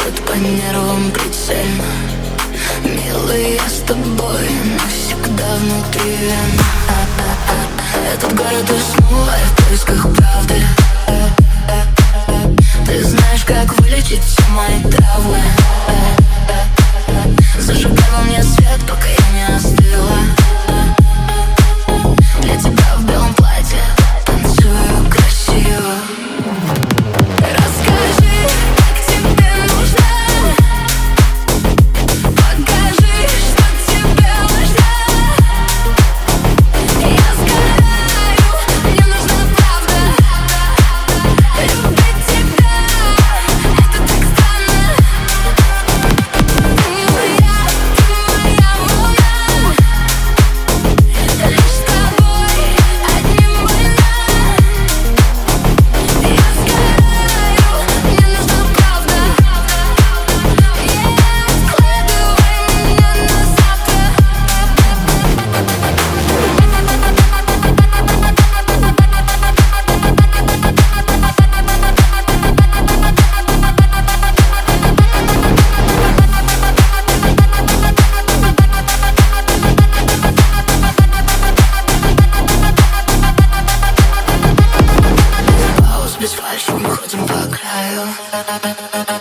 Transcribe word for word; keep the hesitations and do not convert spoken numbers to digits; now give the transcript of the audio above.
бьет по нервам прицельно. Милый, я с тобой навсегда внутри вен. Этот город уснул, а я в поисках правды. Ты знаешь, как вылечить все мои травмы. Зажигай во мне свет, пока я не остыла. Для тебя в белом платье танцую красиво. Расскажи, как тебе нужно. Покажи, что тебе важно. Я сгораю, мне нужна правда. Любить тебя, это так странно. Ты моя, ты моя волна. Лишь с тобой одним больно. Я сгораю, мне нужна правда. Yeah, откладывай меня на завтра. Пауз без фальши, мы ходим по краю.